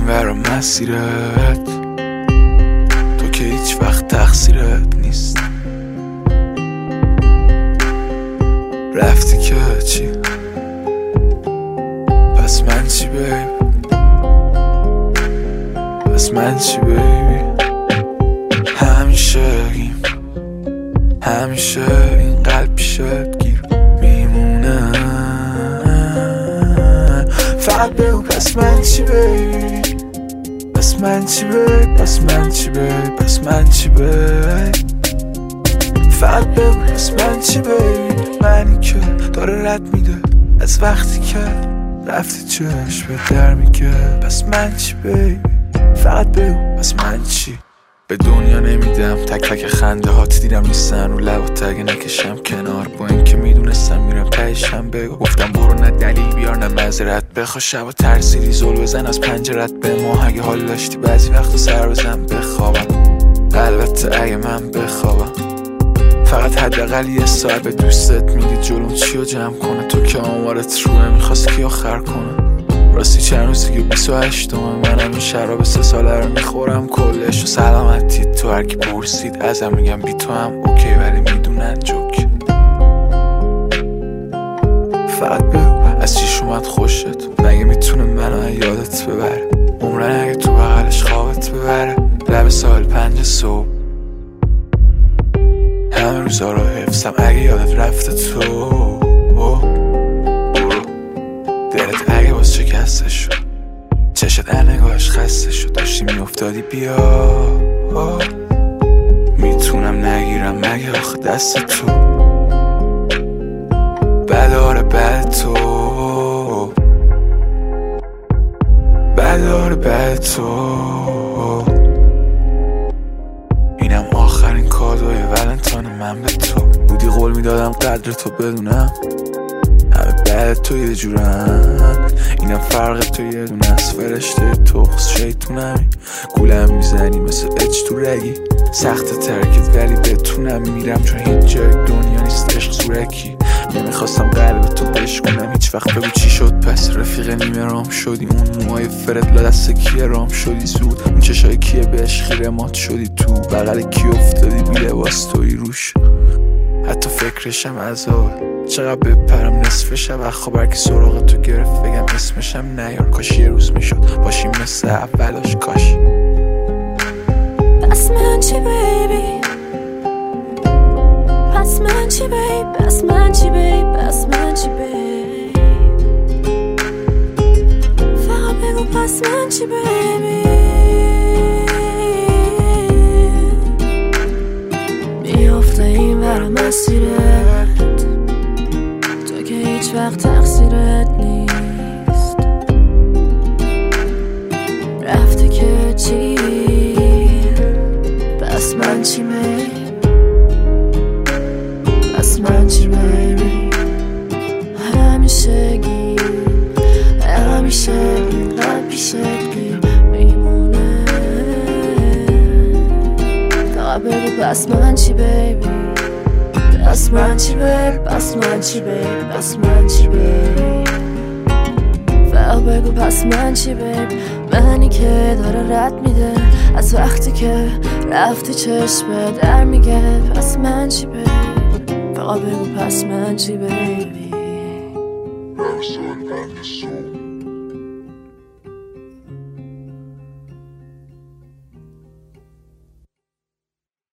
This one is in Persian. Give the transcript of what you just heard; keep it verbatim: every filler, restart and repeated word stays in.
ور مسیرت، تو که هیچ وقت تقصیرت نیست. رفتی که چی؟ پس من چی بیبی؟ پس من چی بیبی؟ همیشه گیم، همیشه این قلب پیشت گیر میمونه. فقط بگو پس من چی بیبی؟ پس من چی بیبی؟ پس من چی بیبی؟ پس من چی بیبی؟ فقط بگو پس من چی بیبی؟ منی که داره رد میده از وقتی که رفتی چشم به در میگه پس من چی بیبی؟ فقط بگو پس من چی؟ به دنیا نمیدم تک تک خنده هات دیدم نیستن رو لبات اگه نکشم کنار، با این که میدونستم میرم تهشم بگو. گفتم برو نه دلیل بیار نه معذرت بخوا، شبا ترسیدی زل بزن از پنجرت به ما. اگه حال داشتی بعضی وقتا سر بزن بخوابم، البته اگه من بخوابم. فقط حداقل یه ساعت به دوستت میدی جلوم چیو جمع کنه، تو که آمارت روه میخواست کی آخر کنه. راستی چند روزی که بیست و هشتمه منم این شراب سه ساله رو میخورم کلش و سلامتی. تو هرکی پرسید ازم میگم بی تو هم اوکی ولی میدونن جوک. فقط بگو از چیش اومد خوشت، مگه میتونه منو یادت ببره؟ عمرن اگه تو بغلش خوابت ببره لب سال پنج صبح. همه روزا رو حفظم اگه یادت رفته تو دلت اگه باز شکسته شد، چشت نگاهش خسته شد، داشتی میافتادی بیا میتونم نگیرم مگه آخه دست تو بداره بد تو بداره بد تو. اینم آخرین کادوی ولنتاین من به تو بودی، قول میدادم قدر تو بدونم همه بعد تو یه جورن. اینم فرق تو یه دونه از فرشته تخص شیطونمی، گولم میزنی مثل اچ تو رگی، سخت ترکت ولی بتونم میرم چون هیچ جای دنیا نیست عشق زورکی. نمیخواستم قلب تو بشکنم هیچ وقت، بگو چی شد پس رفیق نیمه رام شدی؟ اون موهای فرد لا دست کیه رام شدی زود؟ اون چشای کیه بهش خیره مات شدی تو بغل کی افتادی بی لباس توی روش؟ حتی فکرشم عذاب چقدر بپرم نصف شب خبر که سراغ تو گرفت بگم اسمشم نیار، کاش یه روز میشد باشیم مثل اولاش کاش. پس من چی بیبی؟ پس من چی بیب؟ پس من چی بیب؟ پس من چی بیب؟ فقط بگو پس من چی بیبی؟ میافته این ور مسیرت، تو که هیچ وقت تقصیرت نیست. رفته که چی؟ پس من چی بیب؟ پس من چی بیبی؟ همیشه گیر همیشه قلب پیشت گیر میمونه. فقط بگو پس من چی بیبی؟ پس من چی بیب؟ پس من چی بیب؟ پس من چی بیب؟ فقط بگو پس من چی بیب؟ منی که داره رد میده از وقتی که رفتی چشم در میگه پس من چی بیب؟ فقط بگو پس من چی بیبی؟